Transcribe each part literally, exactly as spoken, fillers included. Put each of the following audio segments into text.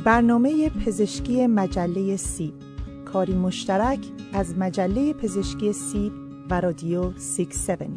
برنامه پزشکی مجله سیب، کاری مشترک از مجله پزشکی سیب و رادیو شصت و هفت.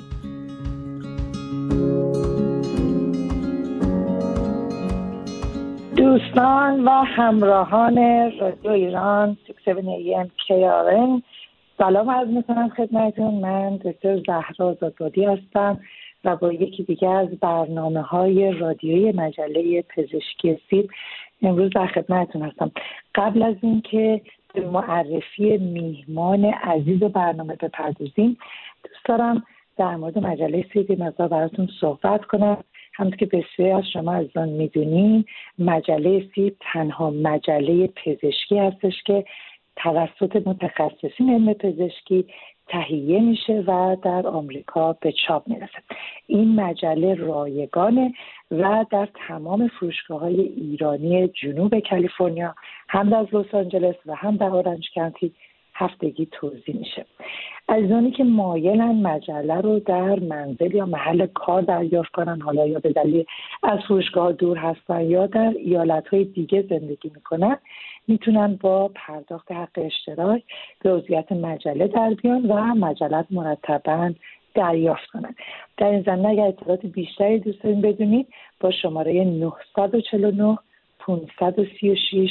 دوستان و همراهان رادیو ایران شصت و هفت ای ام کی آر ان، سلام عرض میکنم خدمتتون. من دکتر زهرا زادبادی هستم و با یکی دیگه از برنامه‌های رادیویی مجله پزشکی سیب امروز در خدمتتون هستم. قبل از اینکه به معرفی میهمان عزیز برنامه بپردازیم، دوست دارم در مورد مجله سیب مقدار براتون صحبت کنم. همونطور که بسیاری از شما عزیزان میدونین، مجله سیب تنها مجله پزشکی هستش که توسط متخصصین علم پزشکی تهیه میشه و در آمریکا به چاپ میرسه. این مجله رایگانه و در تمام فروشگاه‌های ایرانی جنوب کالیفرنیا، هم در لس آنجلس و هم در اورنج کانتی هفتگی توزیع میشه. عزیزانی که مایلن مجله رو در منزل یا محل کار دریافت کنن، حالا یا به دلیل از فروشگاه دور هستن یا در ایالت‌های دیگه زندگی میکنن، میتونن با پرداخت حق اشتراک به عضویت مجله در بیان و مجله مرتباً دریافت کنن. در این زمینه اگر اطلاعات بیشتری دوست دارین بدونید، با شماره نه چهار نه پانصد و سی و شش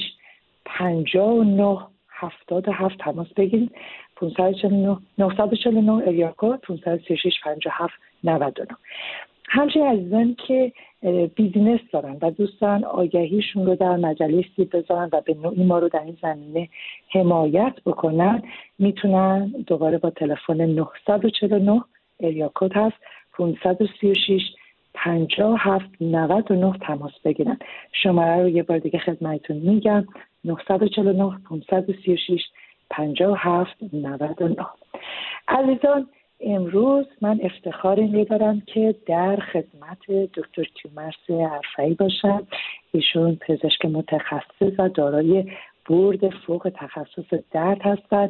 پنجاه و نه هفتاد و هفت تماس بگیرید. پانصد و چهل و نه نه چهار نه اریا کد پانصد و سی و شش پنجاه و هفت نود و نه. همچنین عزیزان که بیزینس دارن و دوستان آگهیشون رو در مجله سیب بذارن و به نوعی ما رو در این زمینه حمایت بکنن، میتونن دوباره با تلفن نه چهار نه اریا کد هست پانصد و سی و شش پنجاه و هفت نود و نه تماس بگیرن. شماره رو یه بار دیگه خدمتتون میگم: نه چهار نه پانصد و سی و شش پنجاه و هفت نود و نه. عزیزان، امروز من افتخار این رو دارم که در خدمت دکتر کیومرث عرفایی باشم. ایشون پزشک متخصص و دارای بورد فوق تخصص درد هستند.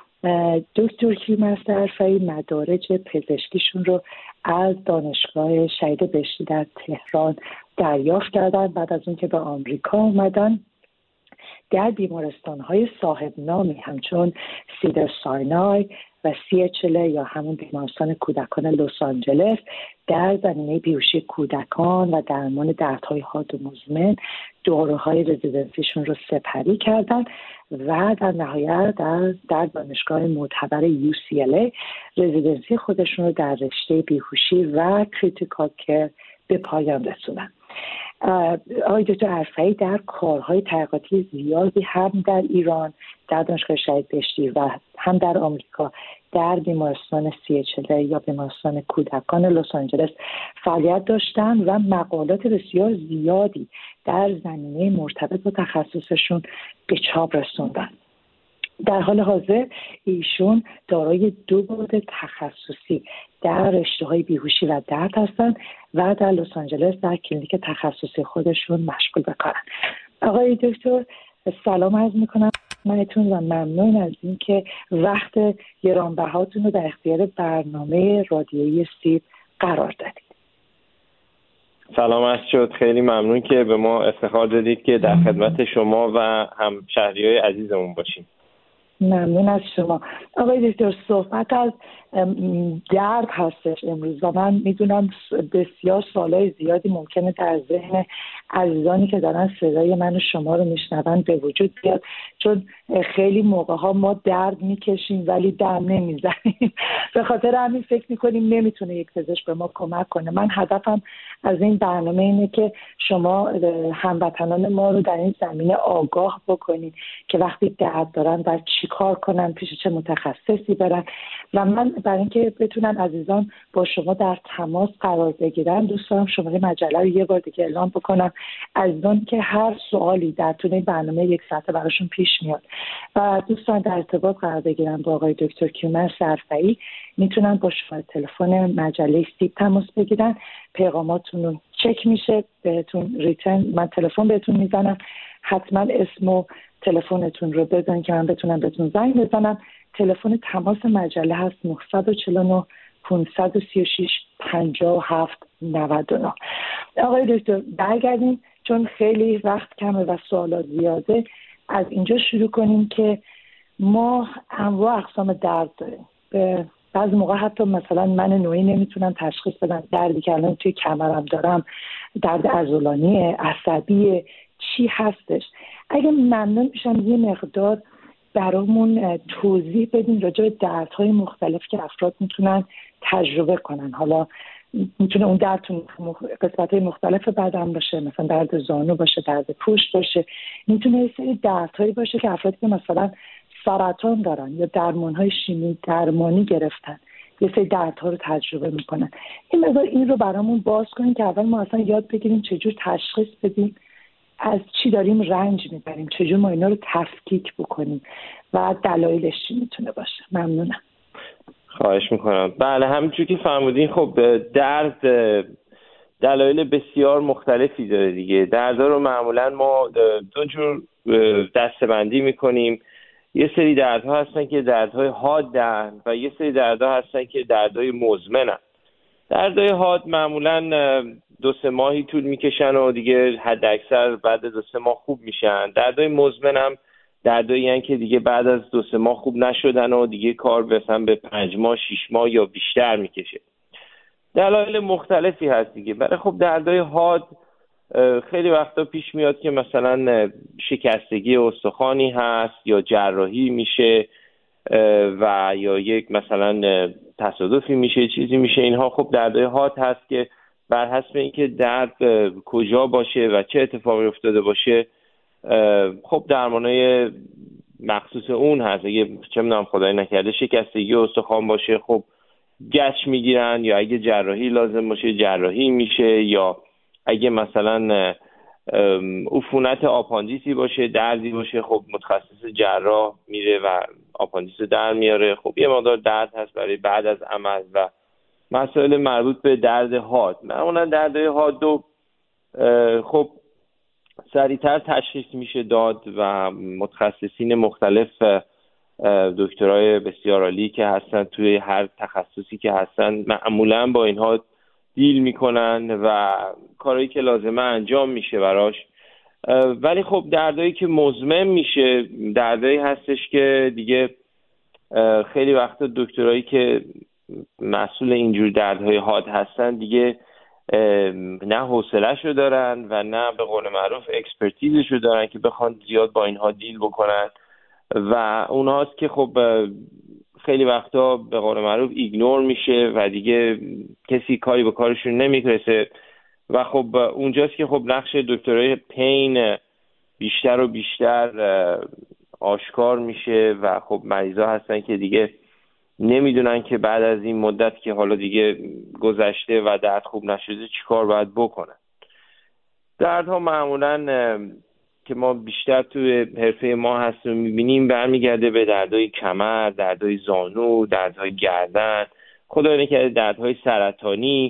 دکتر کیومرث عرفایی مدارج پزشکیشون رو از دانشگاه شهید بهشتی در تهران دریافت کردن. بعد از اون که به آمریکا اومدن، در بیمارستان‌های صاحب نامی همچون سیدر ساینای و سی اچ ال یا همون بیمارستان کودکان لس آنجلس در زمینه بیهوشی کودکان و درمان دردهای حاد و مزمن دوره‌های رزیدنسیشون رو سپری کردن و در نهایت در, در دانشگاه معتبر یو سی ال ای رزیدنسی خودشون رو در رشته بیهوشی و کریتیکال کیر به پایان رسوندن. آقای دکتر عرفایی در کارهای تحقیقاتی زیادی هم در ایران در دانشگاه شهید بهشتی و هم در آمریکا در بیمارستان سی اچ ال یا بیمارستان کودکان لس آنجلس فعالیت داشتن و مقالات بسیار زیادی در زمینه مرتبط با تخصصشون به چاپ رسوندن. در حال حاضر ایشون دارای دو بورد تخصصی در رشته‌های بیهوشی و درد هستند و در لس آنجلس در کلینیک تخصصی خودشون مشغول به کارن. آقای دکتر سلام عرض میکنم خدمتتون و ممنون از اینکه وقت گرانبهاتون رو در اختیار برنامه رادیویی سیب قرار دادید. سلام عرض شد. خیلی ممنون که به ما افتخار دادید که در خدمت شما و همشهریای عزیزمون باشیم. ممنون از شما. آقای دکتر، صحبت از درد هستش امروز و من میدونم بسیار سوالای زیادی ممکنه در ذهن عزیزانی که دارن صدای من و شما رو میشنون به وجود بیاد، چون خیلی موقع ها ما درد میکشیم ولی دم نمیزنیم. به خاطر همین فکر میکنیم نمیتونه یک پزشک به ما کمک کنه. من هدفم از این برنامه اینه که شما هموطنان ما رو در این زمینه آگاه بکنید که وقتی درد دارن باید چی کار کنن، پیش چه متخصصی برن. و من برای اینکه بتونن عزیزان با شما در تماس قرار بگیرن، دوست دارم شماره مجله رو یه بار دیگه اعلام بکنم. عزیزان که هر سوالی در طول این برنامه یک ساعته براشون پیش میاد و دوستان در ارتباط قرار بگیرن با آقای دکتر کیومرث عرفایی، میتونن با شماره تلفن مجله سیب تماس بگیرن. پیغاماتون رو چک میشه، بهتون ریتن من تلفن بهتون میزنم. حتما اسم و تلفنتون رو بزنید که من بتونم بهتون زنگ بزنم. تلفن تماس مجله هست نه چهار نه پانصد و سی و شش پنجاه و هفت نود و نه. آقای دکتر برگردیم چون خیلی وقت کمه و سوالات زیاده، از اینجا شروع کنیم که ما انواع اقسام درد داریم. به بعضی موقع حتی مثلا من نوعی نمیتونم تشخیص بدم دردی که الان توی کمرم دارم درد عضلانی، عصبی، چی هستش. اگه ممنون میشم یه مقدار برامون توضیح بدین راجع به دردهای مختلف که افراد میتونن تجربه کنن. حالا میتونه اون درد تو قسمت‌های مختلف بدن باشه، مثلا درد زانو باشه، درد پشت باشه، میتونه یه سری دردهایی باشه که افرادی که مثلا سرطان دارن یا درمان‌های شیمی درمانی گرفتن یه سری دردها رو تجربه میکنن. این مقدار این رو برامون باز کنیم که اول ما اصلا یاد بگیریم چجور تشخیص بدیم از چی داریم رنج میبریم، چجور ما اینا رو تفکیک بکنیم و دلایلش چی میتونه باشه. ممنونم. خواهش میکنم. بله، همینجور که فرمودین خب درد دلایل بسیار مختلفی داره دیگه. دردها رو معمولا ما دو جور دسته‌بندی میکنیم. یه سری دردها هستن که دردهای حادن و یه سری دردها هستن که دردهای مزمنن. دردهای حاد معمولا دو سه ماهی طول میکشن و دیگه حد اکثر بعد دو سه ماه خوب میشن. دردهای مزمن هم دردایی هستن که دیگه بعد از دو سه ماه خوب نشدن و دیگه کار مثلا به پنج ماه شیش ماه یا بیشتر میکشه. دلایل مختلفی هست دیگه. برای خب دردهای حاد خیلی وقتا پیش میاد که مثلا شکستگی استخوانی هست یا جراحی میشه و یا یک مثلا تصادفی میشه، چیزی میشه. اینها خب دردهای حاد هست که بر حسب اینکه درد کجا باشه و چه اتفاقی افتاده باشه خب درمانای مخصوص اون هست. اگه چه میدونم خدای نکرده شکستگی استخوان باشه خب گچ میگیرن، یا اگه جراحی لازم باشه جراحی میشه، یا اگه مثلا عفونت آپاندیسی باشه دردی باشه خب متخصص جراح میره و آپاندیس در میاره. خب یه مقدار درد هست برای بعد از عمل و مسائل مربوط به درد حاد. معمولا دردهای حاد دو خب سریعتر تشخیص میشه داد و متخصصین مختلف دکترای بسیار عالی که هستن توی هر تخصصی که هستن معمولا با اینها دیل میکنن و کارهایی که لازمه انجام میشه براش. ولی خب دردایی که مزمن میشه دردایی هستش که دیگه خیلی وقت دکترایی که مسئول اینجور دردهای حاد هستن دیگه نه حوصله‌شو دارن و نه به قول معروف اکسپرتیزشو دارن که بخوان زیاد با اینها دیل بکنن و اونهاست که خب خیلی وقتا به قول معروف ایگنور میشه و دیگه کسی کاری به کارشون نمیرسه و خب اونجاست که خب نقش دکترای پین بیشتر و بیشتر آشکار میشه و خب مریضا هستن که دیگه نمیدونن که بعد از این مدت که حالا دیگه گذشته و درد خوب نشده چیکار باید بکنن. دردها معمولاً که ما بیشتر توی حرفه ما هستیم میبینیم برمیگرده به دردهای کمر، دردهای زانو، دردهای گردن، خدا نکنه دردهای سرطانی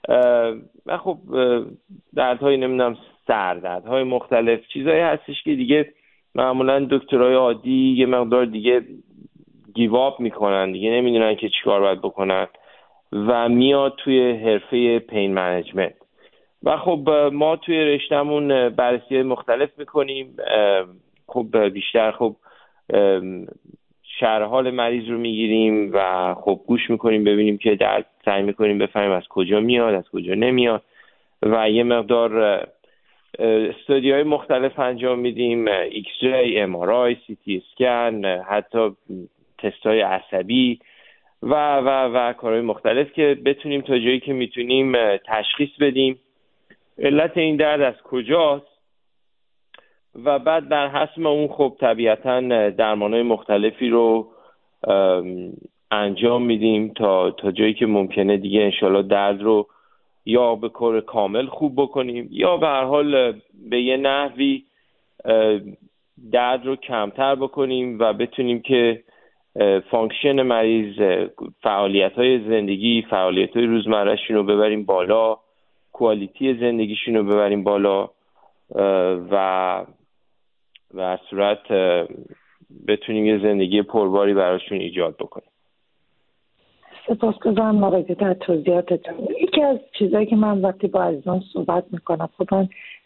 و خب دردهای نمیدونم سر، دردهای مختلف، چیزایی هستش که دیگه معمولا دکترای عادی یه مقدار دیگه گیواب میکنن، دیگه نمیدونن که چیکار باید بکنن و میاد توی حرفه پین منیجمنت و خب ما توی رشتهمون بررسی مختلف میکنیم. خب بیشتر خب شرح حال مریض رو میگیریم و خب گوش میکنیم ببینیم که درد، سعی میکنیم بفهمیم از کجا میاد از کجا نمیاد و یه مقدار استادی های مختلف انجام میدیم، ایکس ری، ام آر آی، سی تی اسکن، حتی تست های عصبی و و و کارهای مختلف که بتونیم تا جایی که میتونیم تشخیص بدیم علت این درد از کجاست و بعد بر حسب اون خب طبیعتاً درمانهای مختلفی رو انجام میدیم تا تا جایی که ممکنه دیگه انشالله درد رو یا به کار کامل خوب بکنیم یا به هر حال به یه نحوی درد رو کمتر بکنیم و بتونیم که فانکشن مریض، فعالیت‌های زندگی، فعالیت‌های روزمره‌شون رو ببریم بالا، کوالیتی زندگیشون رو ببریم بالا و و از صورت بتونیم یه زندگی پرباری براشون ایجاد بکنیم. سپاسگزارم آقای دکتر توضیحاتتون. یکی از چیزایی که من وقتی با عزیزان صحبت میکنم خب من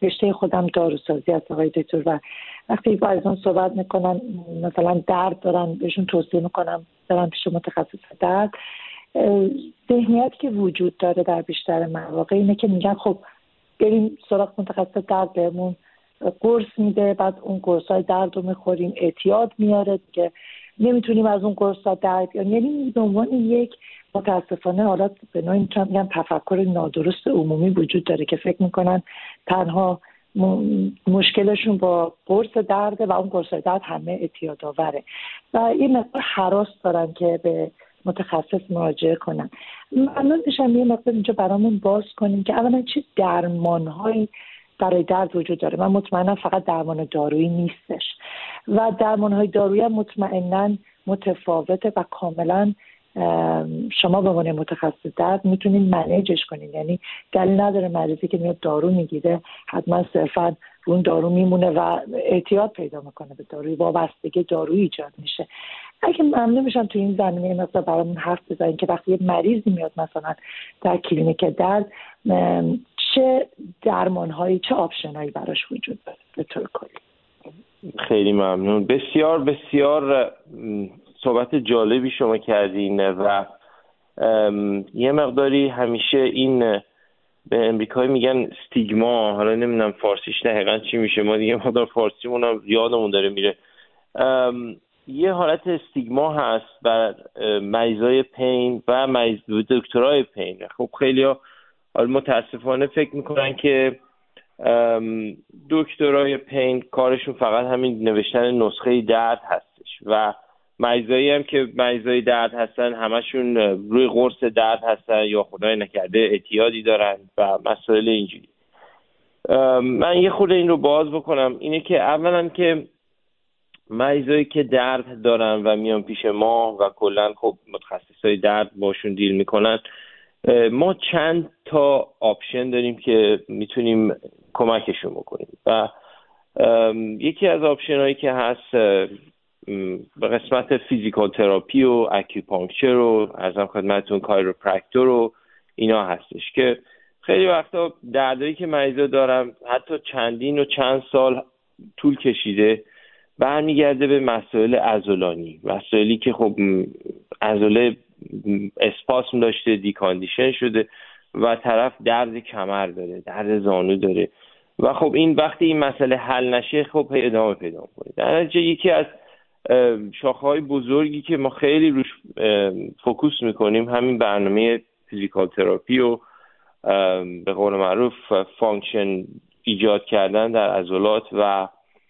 رشته خودم داروسازی است آقای دکتر، و وقتی با از اون صحبت میکنن مثلا درد دارن بهشون توصیه میکنم برن پیش متخصص درد، ذهنیت که وجود داره در بیشتر مواقع اینه که میگن خب بریم سراغ متخصص درد، بهمون قرص میده، بعد اون قرصای درد رو میخوریم، اعتیاد میاره که نمیتونیم از اون قرصا درد بیاریم. یعنی به عنوان یک متاسفانه حالا به نوعی میتونم بگم تفکر نادرست عمومی وجود داره که فکر میکنن تنها مشکلشون با قرص درد و اون قرص درد همه اعتیاد آوره و این مقدار هراس دارن که به متخصص مراجعه کنن. ممنون میشم یه مقدار اینجا برامون باز کنیم که اولا چه درمانهایی برای درد وجود داره. من مطمئنم فقط درمان دارویی نیستش و درمانهای دارویی هم مطمئناً متفاوته و کاملا شما به عنوان متخصص درد میتونید منیجش کنید. یعنی دلیل نداره مریضی که میاد دارو میگیره حتما صرفاً اون دارو میمونه و اعتیاد پیدا میکنه به داروی، وابستگی دارویی ایجاد میشه. اگه ممنون میشم تو این زمینه مثلا برامون حرف بزنید که وقتی یه مریضی میاد مثلا در کلینیک درد چه درمانهایی چه آپشنایی براش وجود داره به طور کلی. خیلی ممنون. بسیار بسیار صحبت جالبی شما کردین و یه مقداری همیشه این به امریکایی میگن استیگما، حالا نمیدونم فارسیش دقیقاً چی میشه، ما دیگه مقدار فارسیمون هم یادمون داره میره، یه حالت استیگما هست بر مریضای پین و مریض دکترای پین. خب خیلی ها متاسفانه فکر میکنن که دکترای پین کارشون فقط همین نوشتن نسخه درد هستش و مریضایی هم که مریضای درد هستن همشون روی قرص درد هستن یا خدای نکرده اعتیادی دارن و مسائل اینجوری. من یه خورده این رو باز بکنم، اینه که اولا که مریضایی که درد دارن و میان پیش ما و کلا خب متخصصای درد باشون دیل میکنن، ما چند تا آپشن داریم که میتونیم کمکشون بکنیم و یکی از آپشن هایی که هست به قسمت فیزیکال تراپی و اکیوپانکچر و ارزم خدمتتون کایروپرکتور و اینا هستش که خیلی وقتا دردایی که مریضا دارن حتی چندین و چند سال طول کشیده برمیگرده به مسائل عضلانی، مسائلی که خب عضله اسپاسم داشته، دیکاندیشن شده و طرف درد کمر داره، درد زانو داره و خب این وقتی این مسئله حل نشه خب ادامه پیدا کنه. در نتیجه یکی از شاخه‌های بزرگی که ما خیلی روش فوکوس میکنیم همین برنامه فیزیکال تراپی و به قول معروف فانکشن ایجاد کردن در عضلات و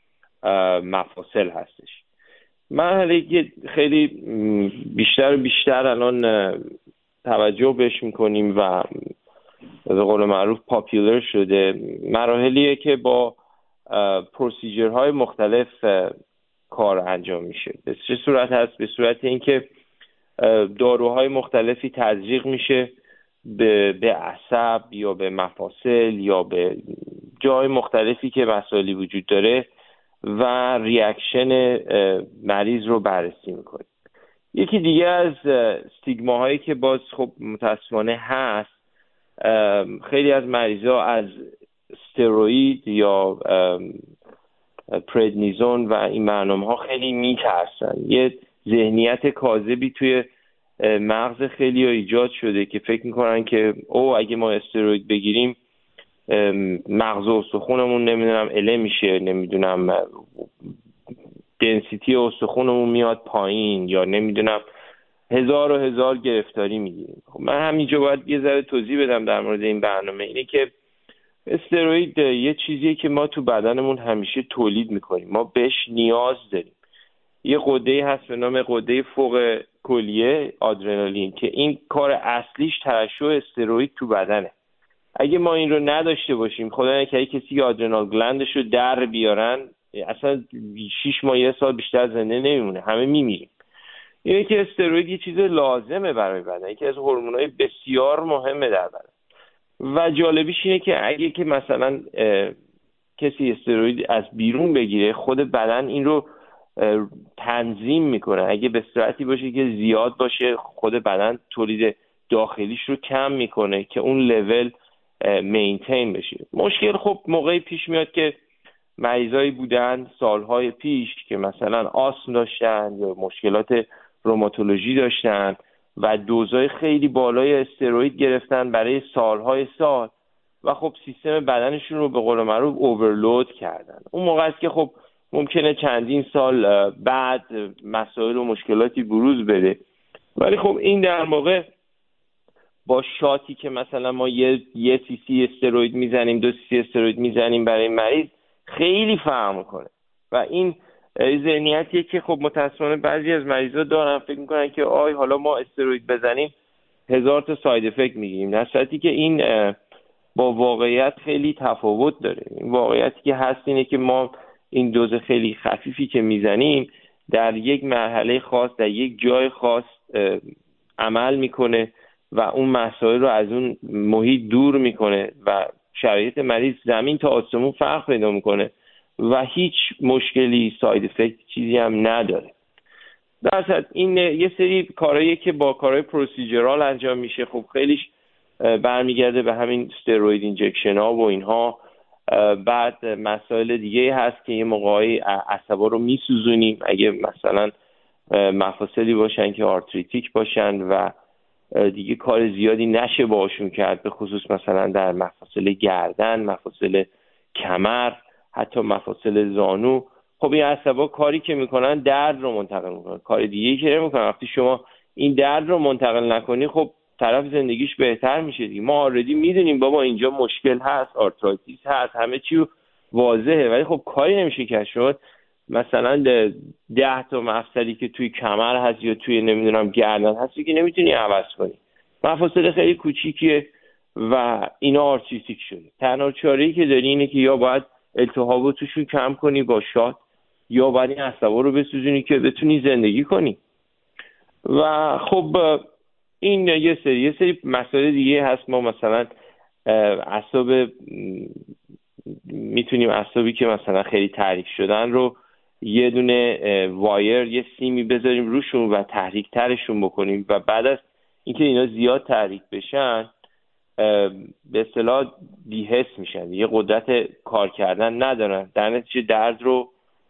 مفاصل هستش. مرحله که خیلی بیشتر و بیشتر الان توجه بهش میکنیم و به قول معروف پاپولر شده، مراحلیه که با پروسیجرهای مختلف کار انجام میشه. به چه صورت هست؟ به صورت اینکه داروهای مختلفی تزریق میشه به به عصب یا به مفاصل یا به جای مختلفی که مسائلی وجود داره و ریاکشن مریض رو بررسی میکنه. یکی دیگه از استیگماهایی که باز خب متاسفانه هست، خیلی از مریضا از استروئید یا پردنیزون و این برنامه‌ها خیلی میترسن. یه ذهنیت کاذبی توی مغز خیلی ها ایجاد شده که فکر میکنن که او اگه ما استروئید بگیریم مغز و استخونمون نمیدونم اله میشه، نمیدونم دنسیتی استخونمون میاد پایین یا نمیدونم هزار و هزار گرفتاری میگیریم. خب من همینجا باید یه ذره توضیح بدم در مورد این برنامه. اینه که استروئید یه چیزیه که ما تو بدنمون همیشه تولید میکنیم، ما بهش نیاز داریم. یه غده‌ای هست به نام غده فوق کلیه آدرنالین که این کار اصلیش ترشح استروئید تو بدنه. اگه ما این رو نداشته باشیم، خدا نکنه کسی که آدرنال گلندش رو در بیارن اصلا شش ماه یه سال بیشتر زنده نمیمونه، همه میمیریم. اینه که استروئید یه چیز لازمه برای بدن، یکی از هورمون‌های بسیار مهمه در بدن. و جالبیش اینه که اگه که مثلا کسی استروئید از بیرون بگیره، خود بدن این رو تنظیم میکنه. اگه به صورتی باشه که زیاد باشه، خود بدن تولید داخلیش رو کم میکنه که اون لول مینتین بشه. مشکل خب موقعی پیش میاد که مریضایی بودن سالهای پیش که مثلا آسم داشتن یا مشکلات روماتولوژی داشتن و دوزای خیلی بالای استروئید گرفتن برای سالهای سال و خب سیستم بدنشون رو به قول معروف اوورلود کردن. اون موقع است که خب ممکنه چندین سال بعد مسائل و مشکلاتی بروز بده، ولی خب این در واقع با شاتی که مثلا ما یه یه سی سی استروئید میزنیم، دو سی سی استروئید میزنیم برای مریض خیلی فرق میکنه و این ذهنیتیه که خب متأسفانه بعضی از مریضا دارن، فکر میکنن که آی حالا ما استروئید بزنیم هزار تا ساید افکت میگیریم، در صورتی که این با واقعیت خیلی تفاوت داره. این واقعیتی که هست اینه که ما این دوز خیلی خفیفی که میزنیم در یک مرحله خاص در یک جای خاص عمل میکنه و اون مسائل رو از اون محیط دور میکنه و شرایط مریض زمین تا آسمون فرق پیدا میکنه و هیچ مشکلی ساید افکت چیزی هم نداره. در اصل این یه سری کارهایی که با کارهای پروسیجرال انجام میشه، خب خیلیش برمیگرده به همین استروئید اینجکشن ها و اینها. بعد مسائل دیگه هست که یه موقعی عصبا رو میسوزونیم اگه مثلا مفاصلی باشن که آرتریتیک باشن و دیگه کار زیادی نشه باشون کرد، به خصوص مثلا در مفاصل گردن، مفاصل کمر، حتی مفاصل زانو. خب این عصبا کاری که میکنن درد رو منتقل میکنن، کار دیگه که نمیکنن. وقتی شما این درد رو منتقل نکنی خب طرف زندگیش بهتر میشه دیگه. ما آردی میدونیم بابا اینجا مشکل هست، آرترایتیس هست، همه چی واضحه، ولی خب کاری نمیشه کرد. شما مثلا ده تا مفصلی که توی کمر هست یا توی نمیدونم گردن هستی که نمیتونی عوض کنی، مفاصل خیلی کوچیکیه و اینا آرتریتیک شده. تنها چاره‌ای که داری اینه که یا باید التهابو توشون کم کنی با شات یا باید این عصبا رو بسوزونی که بتونی زندگی کنی. و خب این یه سری یه سری مسائل دیگه هست. ما مثلا اعصاب میتونیم اعصابی که مثلا خیلی تحریک شدن رو یه دونه وایر یه سیمی بذاریم روشون و تحریک ترشون بکنیم و بعد از اینکه اینا زیاد تحریک بشن به اصطلاح بی‌حس میشن، یه قدرت کار کردن ندارن، در نتیجه درد رو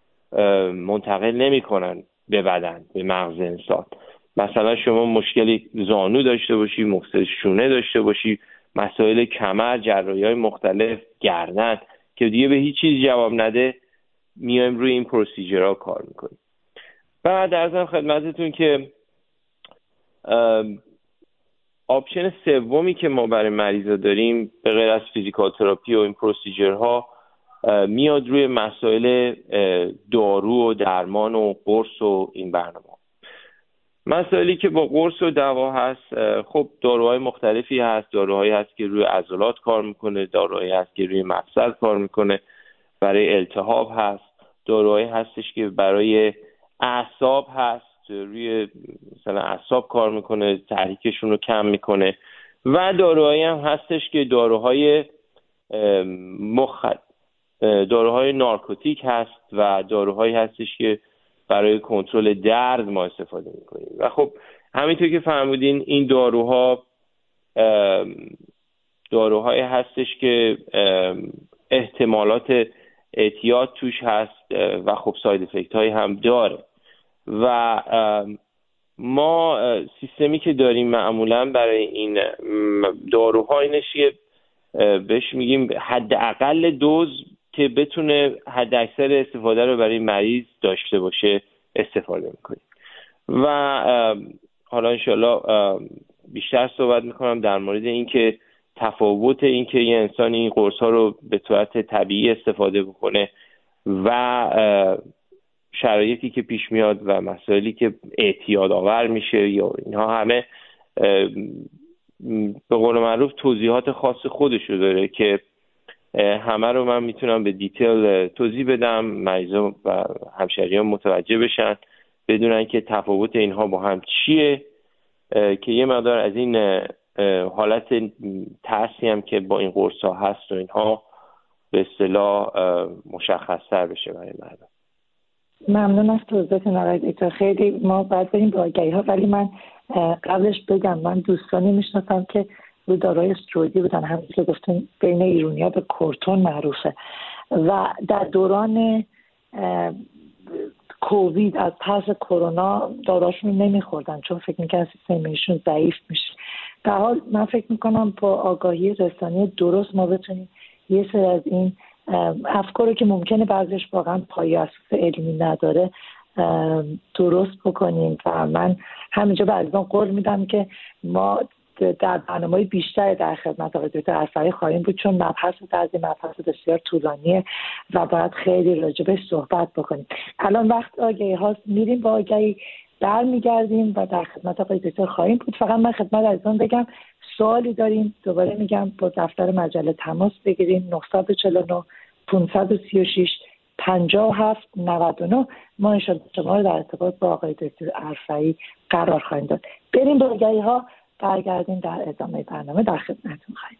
منتقل نمیکنن به بدن، به مغز انسان. مثلا شما مشکلی زانو داشته باشی، مشکل شونه داشته باشی، مسائل کمر، جراحی‌های مختلف، گردن که دیگه به هیچ چیز جواب نده، میایم روی این پروسیجرها کار میکنیم. بعد ارزم خدمتتون که آپشن سومی که ما برای مریضا داریم به غیر از فیزیکال تراپی و این پروسیجرها میاد روی مسائل دارو و درمان و قرص و این برنامه. مسائلی که با قرص و دوا هست، خب داروهای مختلفی هست. داروهایی هست که روی عضلات کار میکنه، داروهایی هست که روی مفصل کار میکنه، برای التهاب هست، داروهایی هستش که برای اعصاب هست، روی مثلا اعصاب کار میکنه، تحریکشون رو کم میکنه، و داروهایی هم هستش که داروهای مخ داروهای نارکوتیک هست و داروهایی هستش که برای کنترل درد ما استفاده میکنیم. و خب همینطور که فهمیدین این داروها داروهایی هستش که احتمالات اعتیاد توش هست و خب ساید افکت هایی هم داره. و ما سیستمی که داریم معمولا برای این داروها اینش بهش میگیم حداقل دوز که بتونه حد اکثر استفاده رو برای مریض داشته باشه استفاده میکنیم. و حالا انشالله بیشتر صحبت میکنم در مورد اینکه تفاوت اینکه یه انسان این قرص ها رو به صورت طبیعی استفاده بکنه و شرایطی که پیش میاد و مسائلی که اعتیاد آور میشه یا اینها همه به قول معروف توضیحات خاص خودشو داره که همه رو من میتونم به دیتیل توضیح بدم، مریضا و همشهریان متوجه بشن، بدونن که تفاوت اینها با هم چیه، که یه مقدار از این حالت ترسی هم که با این قرص ها هست و اینها به اصطلاح مشخص‌تر بشه برای مردم. ممنون از توضیحتون آقای دکتر. خیلی ما باید بریم با آگهی ها، ولی من قبلش بگم من دوستانی میشناسم که روی داروهای استروئیدی بودن، همونطور که گفتیم بین ایرانی‌ها به کورتون معروفه. و در دوران کووید از پس کرونا داروهاشون نمیخوردن چون فکر میکنن سیستم ایمنیشون ضعیف میشه. در حال من فکر میکنم با آگاهی رسانی درست ما بتونیم یه سری از این افکاری که ممکنه بعضیش واقعا پایه اساس علمی نداره درست بکنیم. و من همینجا به عزیزان قول میدم که ما در برنامه‌های بیشتر در خدمت آقای دکتر ارفعی خواهیم بود، چون مبحث از این مبحث بسیار طولانیه و باید خیلی راجبش صحبت بکنیم. الان وقت آگهی هاست، میریم با آگهی برمیگردیم و در خدمت آقای دکتر خواهیم بود. فقط من خدمت عزیزان بگم سوالی داریم دوباره میگم با دفتر مجله تماس بگیریم. نه چهار نه پانصد و سی و شش پنجاه و هفت نود و نه. ما انشاءالله شما رو در ارتباط با آقای دکتر ارفعی قرار خواهیم داد. بریم با آگهی ها، برگردیم در ادامه برنامه در خدمتتون خواهیم.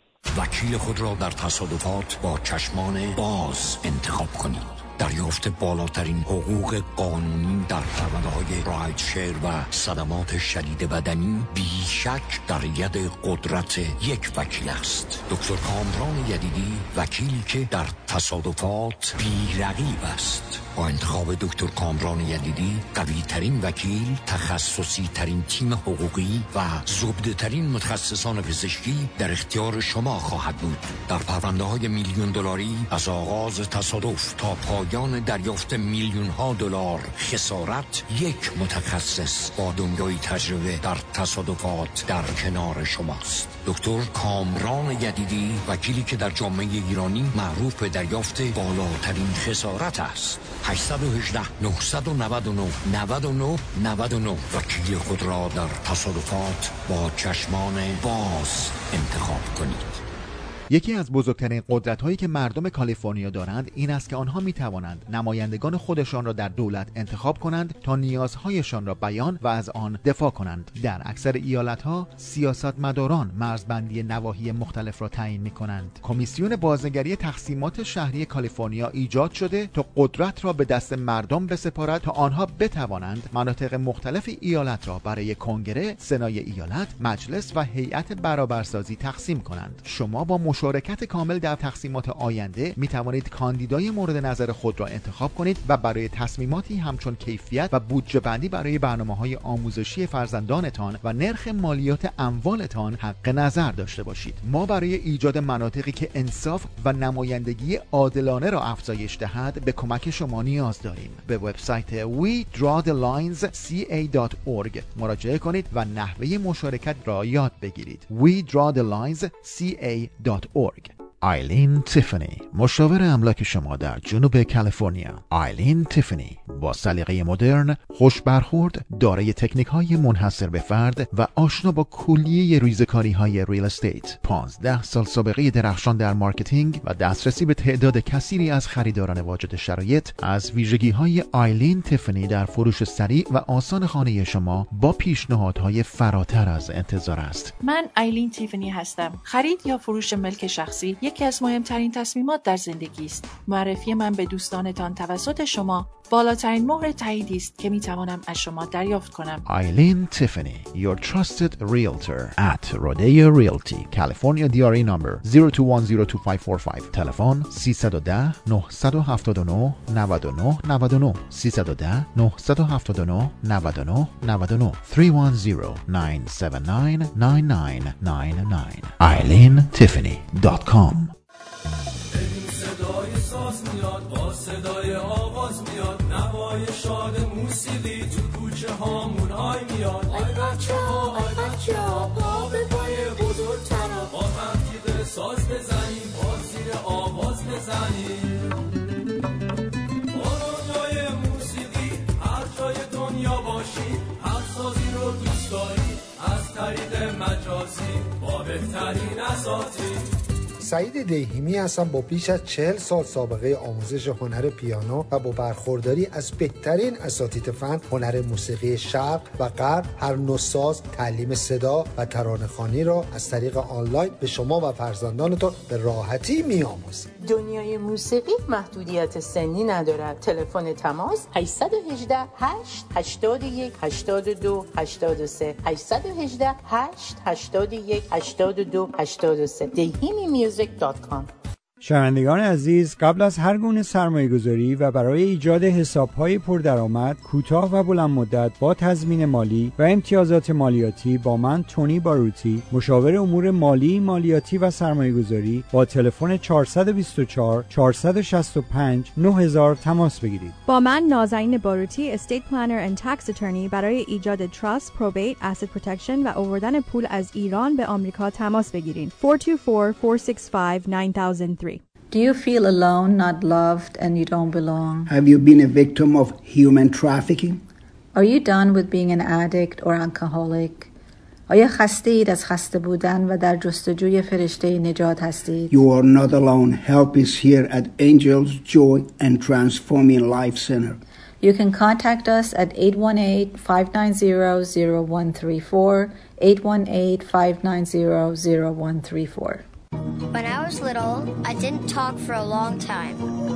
وکیل خود را در تصادفات با چشمان باز انتخاب کنید. دریافت بالاترین حقوق قانونی در پرونده‌های رایت شیر و صدمات شدید بدنی بیشک در ید قدرت یک وکیل است. دکتر کامران یدیدی، وکیلی که در تصادفات بی‌رقیب است. با انتخاب دکتر کامران یدیدی، قوی ترین وکیل، تخصصی ترین تیم حقوقی و زبده ترین متخصصان پزشکی در اختیار شما خواهد بود. در پرونده های میلیون دلاری از آغاز تصادف تا پایان دریافت میلیون ها دلار خسارت، یک متخصص با دنیای تجربه در تصادفات در کنار شماست. دکتر کامران یدیدی، وکیلی که در جامعه ایرانی معروف به دریافت بالاترین خسارت است. هشت یک هشت نه نه نه نه نه نه نه. وکیل خود را در تصادفات با چشمان باز انتخاب کنید. یکی از بزرگترین قدرت‌هایی که مردم کالیفرنیا دارند این است که آنها می‌توانند نمایندگان خودشان را در دولت انتخاب کنند تا نیازهایشان را بیان و از آن دفاع کنند. در اکثر ایالت‌ها سیاستمداران مرزبندی نواحی مختلف را تعیین می‌کنند. کمیسیون بازنگری تقسیمات شهری کالیفرنیا ایجاد شده تا قدرت را به دست مردم بسپارد تا آنها بتوانند مناطق مختلف ایالت را برای کنگره، سنای ایالت، مجلس و هیئت برابرسازی تقسیم کنند. شما با مشارکت کامل در تقسیمات آینده می توانید کاندیدای مورد نظر خود را انتخاب کنید و برای تصمیماتی همچون کیفیت و بودجه بندی برای برنامه‌های آموزشی فرزندانتان و نرخ مالیات اموالتان حق نظر داشته باشید. ما برای ایجاد مناطقی که انصاف و نمایندگی عادلانه را افزایش دهد به کمک شما نیاز داریم. به وبسایت وی درا دی لاینز سی ای دات اورگ مراجعه کنید و نحوه مشارکت را یاد بگیرید. وی درا دی لاینز سی ای دات اورگ. آیلین تیفانی، مشاور املاک شما در جنوب کالیفرنیا. آیلین تیفانی با سلیقه مدرن، خوش برخورد، دارای تکنیک‌های منحصر به فرد و آشنا با کلیه ریزکاری‌های ریل استیت، پانزده سال سابقه درخشان در مارکتینگ و دسترسی به تعداد کثیری از خریداران واجد شرایط، از ویژگی‌های آیلین تیفانی در فروش سریع و آسان خانه شما با پیشنهادهای فراتر از انتظار است. من آیلین تیفانی هستم. خرید یا فروش ملک شخصی یکی از مهمترین تصمیمات در زندگی است. معرفی من به دوستانتان توسط شما بالاترین مهر تاییدی است که می توانم از شما دریافت کنم. آیلین تیفانی, your trusted realtor at Rodeo Realty, California دی آر ای number zero two one zero two five four five. تلفن سه یک صفر نه هفت نه نه نه نه نه سه یک صفر نه هفت نه نه نه نه نه three one zero nine seven nine nine nine nine nine آیلین تیفانی دات کام. صدای ساز میاد، با صدای آواز میاد، نوای شاد موسیقی تو کوچه هامون های میاد. آی بچه ها آی بچه ها پا به پای بزرگترا، با هم تیغ ساز بزنیم، با زیر آواز بزنیم. با دنیای موسیقی هر جای دنیا باشی، هر سازی رو دوست داری، از طریق مجازی با بهترین اساطیر. سعید دیهیمی هستم با بیش از چهل سال سابقه آموزش هنر پیانو و با برخورداری از بهترین اساتید فن هنر موسیقی شرق و غرب. هر نوع ساز، تعلیم صدا و ترانه‌خوانی را از طریق آنلاین به شما و فرزندانتان به راحتی می‌آموزیم. دنیای موسیقی محدودیت سنی ندارد. تلفن تماس هشت یک هشت هشت هشت یک هشت دو هشت سه هشت یک هشت هشت هشت یک هشت دو هشت سه دیهیمی میوزیک دات کام. شنوندگان عزیز، قبل از هر گونه سرمایه‌گذاری و برای ایجاد حساب‌های پردرآمد کوتاه و بلند مدت با تضمین مالی و امتیازات مالیاتی با من تونی باروتی، مشاور امور مالی، مالیاتی و سرمایه‌گذاری، با تلفن چهار دو چهار چهار شش پنج نه هزار تماس بگیرید. با من نازنین باروتی، استیت پلانر اند تکس اترنی، برای ایجاد تراست، پروبیت، اسید پروتکشن و آوردن پول از ایران به آمریکا تماس بگیرید. چهار دو چهار چهار شش پنج نه صفر صفر سه. Do you feel alone, not loved, and you don't belong? Have you been a victim of human trafficking? Are you done with being an addict or alcoholic? آیا خسته اید از خسته بودن و در جستجوی فرشته نجات هستید؟ You are not alone. Help is here at Angels Joy and Transforming Life Center. You can contact us at eight one eight, five nine zero, zero one three four, eight one eight, five nine zero, zero one three four. When I was little, I didn't talk for a long time.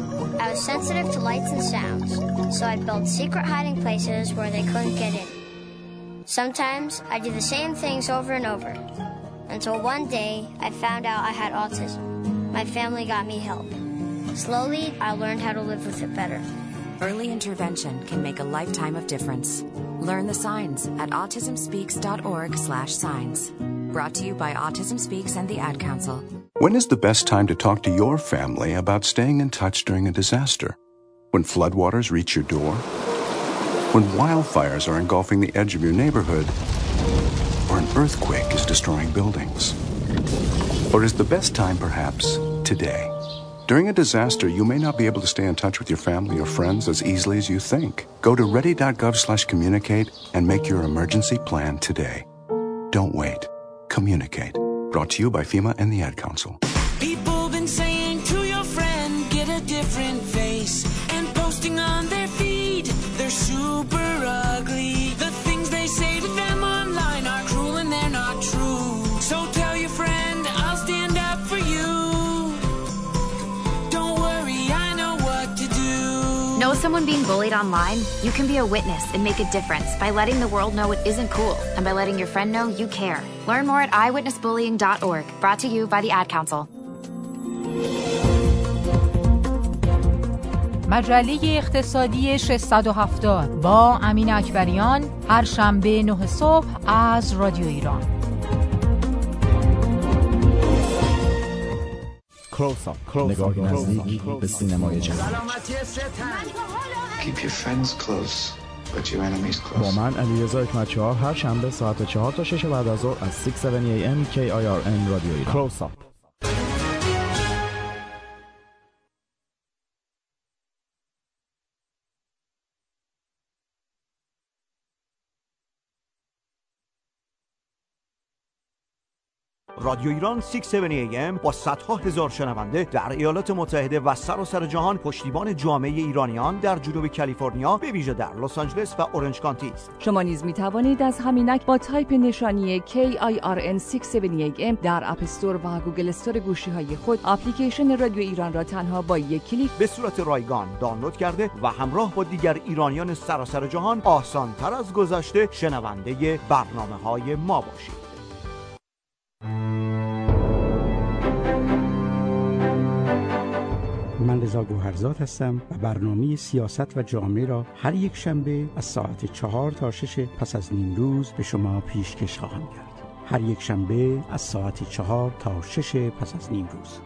I was sensitive to lights and sounds, so I built secret hiding places where they couldn't get in. Sometimes I did the same things over and over, until one day I found out I had autism. My family got me help. Slowly, I learned how to live with it better. Early intervention can make a lifetime of difference. Learn the signs at autism speaks dot org slash signs. Brought to you by Autism Speaks and the Ad Council. When is the best time to talk to your family about staying in touch during a disaster? When floodwaters reach your door? When wildfires are engulfing the edge of your neighborhood? Or an earthquake is destroying buildings? Or is the best time perhaps today? During a disaster, you may not be able to stay in touch with your family or friends as easily as you think. Go to ready dot gov slash communicate and make your emergency plan today. Don't wait. Communicate. Brought to you by FEMA and the Ad Council. People been saying to your friend, get a different face, and posting on their feed, they're super ugly. The things they say to them online are cruel and they're not true. So tell your friend, I'll stand up for you. Don't worry, I know what to do. Know someone being bullied online? You can be a witness and make a difference by letting the world know it isn't cool, and by letting your friend know you care. Learn more at i witness bullying dot org. Brought to you by the Ad Council. مجله اقتصادی ششصد و هفتاد با امین اکبریان، هر شنبه نه صبح از رادیو ایران. کلوزآپ، نگاهی نزدیک به سینمای جدید. Keep your friends close, but your enemies close. با من علیرضا حکمت‌چهار هر شنبه ساعت چهار تا شش بعد از ظهر از شش هفت ای ام کی آی آر ان رادیو ایران. کلوزآپ. رادیو ایران شش هفت ای ام با صدها هزار شنونده در ایالات متحده و سراسر جهان پشتیبان جامعه ایرانیان در جنوب کالیفرنیا به ویژه در لس آنجلس و اورنج کانتی است. شما نیز می توانید از همینک با تایپ نشانی کی آی آر ان شش هفت ای ام در اپ استور و گوگل استور گوشی‌های خود اپلیکیشن رادیو ایران را تنها با یک کلیک به صورت رایگان دانلود کرده و همراه با دیگر ایرانیان سراسر جهان آسان‌تر از گذشته شنونده برنامه‌های ما باشید. من رضا گوهرزاد هستم و برنامه سیاست و جامعه را هر یک شنبه از ساعت چهار تا شش پس از نیم روز به شما پیشکش خواهم کرد. هر یک شنبه از ساعت چهار تا شش پس از نیم روز.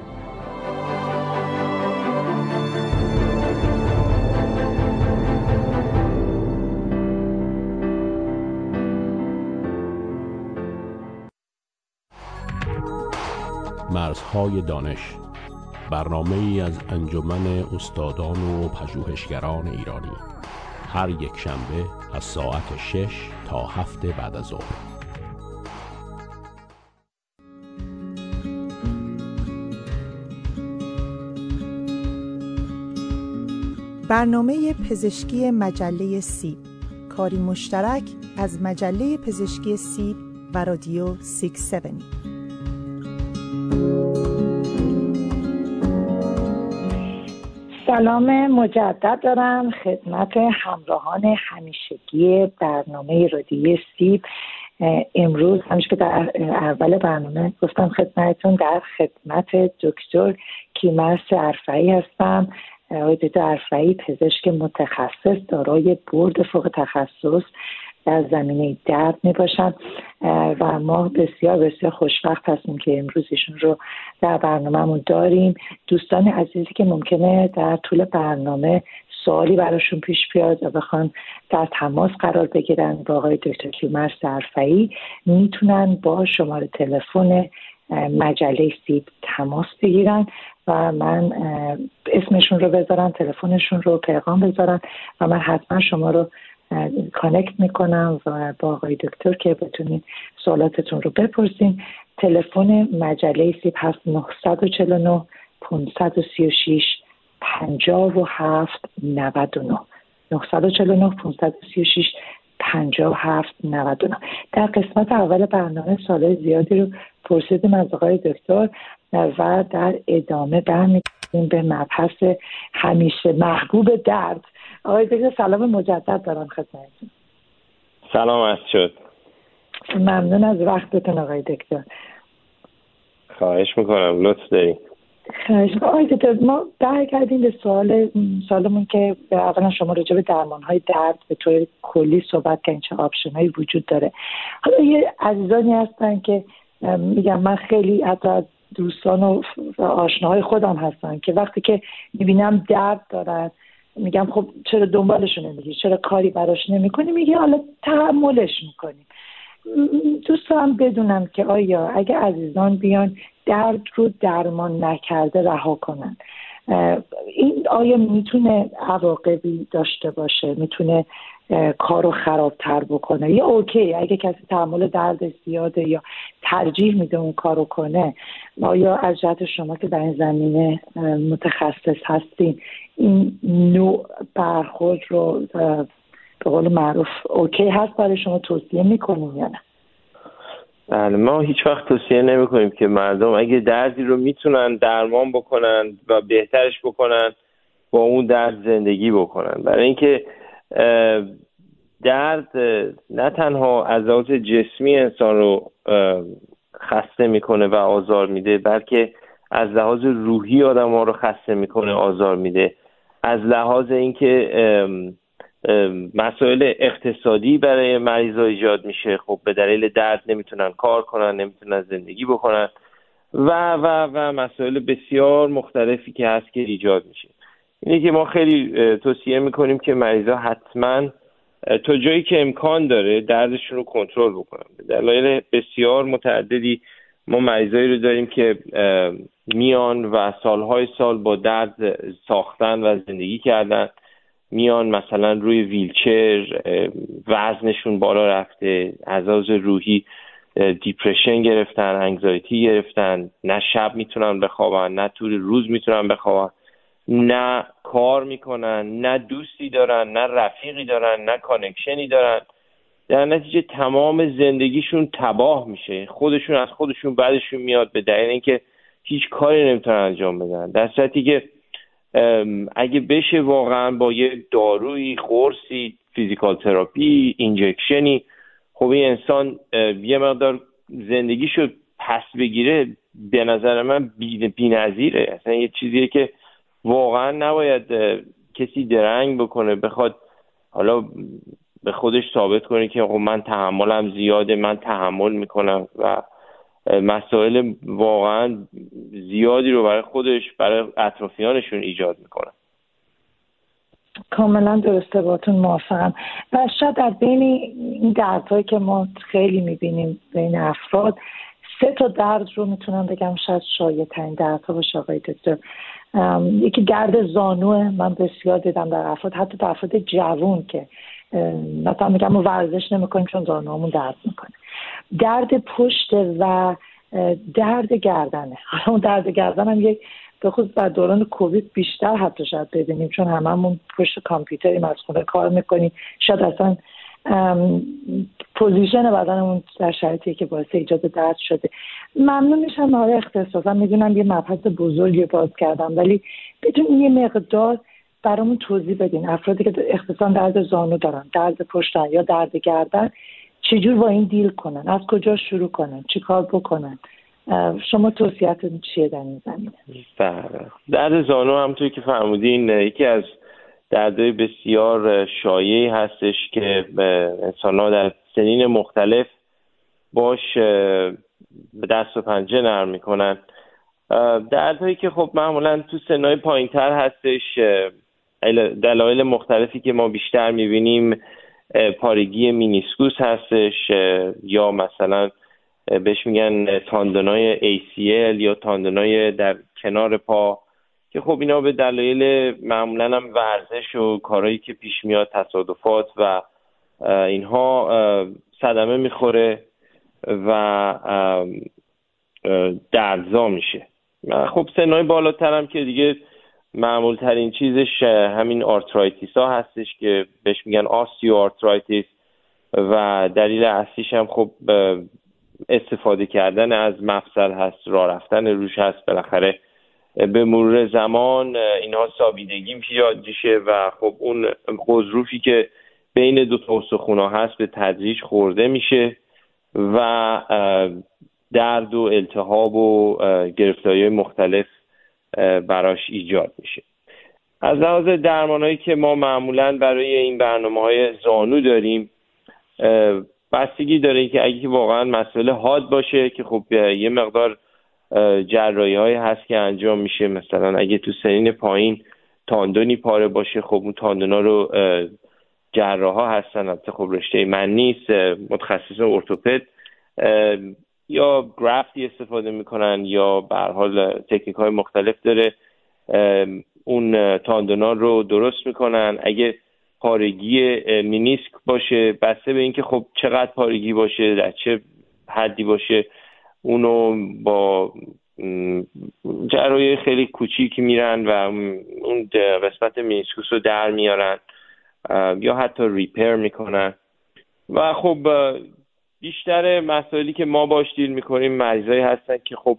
مرزهای دانش، برنامه‌ای از انجمن استادان و پژوهشگران ایرانی، هر یک شنبه از ساعت شش تا هفت بعد از ظهر. برنامه پزشکی مجله سیب، کاری مشترک از مجله پزشکی سیب و رادیو ششصد و هفتاد. سلام مجدد دارم خدمت همراهان همیشگی برنامه رادیو سیب. امروز همیشه که در اول برنامه گفتم خدمتتون، در خدمت دکتر کیمرث ارفعی هستم. آقای دکتر ارفعی پزشک متخصص دارای بورد فوق تخصص در زمینه درد می باشند و ما بسیار بسیار خوشبخت هستیم که امروز ایشون رو در برنامه‌مون داریم. دوستان عزیزی که ممکنه در طول برنامه سوالی براشون پیش بیاد و بخوان در تماس قرار بگیرن با آقای دکتر کیمرث ارفعی، میتونن با شماره تلفن مجله سیب تماس بگیرن و من اسمشون رو بذارن، تلفنشون رو پیغام بذارن و من حتما شما رو کانکت میکنم و با آقای دکتر که بتونین سوالاتتون رو بپرسین. تلفن مجله سیب هست نه چهار نه پانصد و سی و شش پنجاه و هفت نود و نه نه چهار نه پانصد و سی و شش پنجاه و هفت نود و نه. در قسمت اول برنامه سوالای زیادی رو پرسیدیم از آقای دکتر و در ادامه برمیگردیم به مبحث همیشه محبوب درد. آقای دکتر سلام مجدد دارم خدمتتون. سلامت شد. ممنون از وقتتون آقای دکتر. خواهش میکنم، لطف دارید. خواهش میکنم. آقای دکتر ما برگردیم به سوال سوالمون که اولا شما راجع به درمان‌های درد به طور کلی صحبت کردین، چه آپشن‌هایی وجود داره. حالا یه عزیزانی هستن که میگم من خیلی حتی دوستان و آشناهای خودم هستن که وقتی که میبینم درد دارن میگم خب چرا دنبالشو نمیگی، چرا کاری براش نمیکنی؟ میگه حالا تحملش میکنیم. دوست دارم بدونم که آیا اگه عزیزان بیان درد رو درمان نکرده رها کنن، این آیا میتونه عواقبی داشته باشه، میتونه کارو خرابتر بکنه یا اوکی اگه کسی تحمل درد زیاده یا ترجیح میده اون کارو کنه؟ آیا از جهت شما که در این زمینه متخصص هستین این نوع برخورد رو به قول معروف اوکی هست برای شما، توصیه میکنیم یا نه؟ بله، ما هیچ وقت توصیه نمی کنیم که مردم اگه دردی رو میتونن درمان بکنن و بهترش بکنن با اون درد زندگی بکنن. برای اینکه درد نه تنها از لحاظ جسمی انسان رو خسته میکنه و آزار میده، بلکه از لحاظ روحی آدم ها رو خسته میکنه، آزار میده. از لحاظ اینکه مسائل اقتصادی برای مریضا ایجاد میشه، خب به دلیل درد نمیتونن کار کنن، نمیتونن زندگی بکنن و و و مسائل بسیار مختلفی که هست که ایجاد میشه. اینه که ما خیلی توصیه میکنیم که مریضا حتما تا جایی که امکان داره دردشون رو کنترل بکنن. به دلایل بسیار متعددی ما مریضایی رو داریم که میان و سالهای سال با درد ساختن و زندگی کردن، میان مثلا روی ویلچر، وزنشون بالا رفته، از لحاظ روحی دیپرشن گرفتن، انگزایتی گرفتن، نه شب میتونن بخوابن نه طول روز میتونن بخوابن، نه کار میکنن، نه دوستی دارن، نه رفیقی دارن، نه کانکشنی دارن. در نتیجه تمام زندگیشون تباه میشه، خودشون از خودشون بعدشون میاد به دلیل اینکه هیچ کاری نمیتونن انجام بدن. در صورتی که اگه بشه واقعا با یه دارویی، قرصی، فیزیکال تراپی، اینجکشنی، خب این انسان یه مقدار زندگیشو پس بگیره، به نظر من بی‌نظیره. اصلا یه چیزیه که واقعا نباید کسی درنگ بکنه بخواد حالا به خودش ثابت کنه که خب من تحملم زیاده، من تحمل میکنم و مسائل واقعا زیادی رو برای خودش، برای اطرافیانشون ایجاد میکنن. کاملا درسته، باتون موافقم. و شاید در بین این دردهایی که ما خیلی میبینیم بین افراد، سه تا درد رو میتونم بگم شاید شایع ترین دردها باشه آقای دکتر. یکی درد زانوه، من بسیار دیدم در افراد، حتی در افراد جوان که مثلا میگم ما ورزش نمیکنیم چون زانوامون درد میکنه. درد پشت و درد گردنه. حالا اون درد گردن هم یک به خصوص در دوران کووید بیشتر حتی شاید ببینیم، چون هممون پشت کامپیوتریم، از خونه کار میکنیم، شاید اصلا پوزیشن بدنمون در شرایطی که باعث ایجاد درد شده. ممنون میشم آقای اختصاصا، میدونم یه مبحث بزرگی باز کردم، ولی بتونین یه مقدار برامون توضیح بدین افرادی که اختصاصا درد زانو دارن، درد پشتن یا درد گردن چجور با این دیل کنن، از کجا شروع کنن، چی کار بکنن؟ شما توصیه‌تون چیه در این زمینه؟ بله، درد زانو همونطور که فرمودین یکی از دردهای بسیار شایعی هستش که انسان‌ها در سنین مختلف باش دست و پنجه نرم میکنن. دردهایی که خب معمولا تو سنهای پایین‌تر هستش، دلایل مختلفی که ما بیشتر میبینیم پارگی مینیسکوس هستش، یا مثلا بهش میگن تاندونای ای سی ال یا تاندونای در کنار پا، که خب اینا به دلایل معمولا هم ورزش و کارهایی که پیش میاد، تصادفات و اینها صدمه میخوره و دردزا میشه. خب سنهای بالاتر هم که دیگه معمول ترین چیزش همین آرترایتیس ها هستش که بهش میگن آستیو آرترایتیس، و دلیل اصلیش هم خب استفاده کردن از مفصل هست، راه رفتن روش هست. بالاخره به مرور زمان اینها سابیدگی پیدا میشه و خب اون غضروفی که بین دو تا استخوان‌ها هست به تدریج خورده میشه و درد و التهاب و گرفتاری‌های مختلف براش ایجاد میشه. از لحاظ درمانایی که ما معمولاً برای این برنامه‌های زانو داریم بستگی داره که اگه واقعاً مسئله حاد باشه که خب یه مقدار جراحی‌های هست که انجام میشه. مثلا اگه تو سنین پایین تاندونی پاره باشه، خب اون تاندونا رو جراحا هستن، البته خب رشته من نیست، متخصص ارتوپد یا گرافتی استفاده میکنن یا به هر حال تکنیک های مختلف داره، اون تاندونا رو درست میکنن. اگه پارگی مینیسک باشه، بسته به اینکه خب چقدر پارگی باشه، در چه حدی باشه، اونو با جراحی خیلی کوچیک میرن و اون قسمت مینیسکوس رو در میارن یا حتی ریپر میکنن. و خب بیشتر مسائلی که ما باش دیل میکنیم مریضایی هستن که خب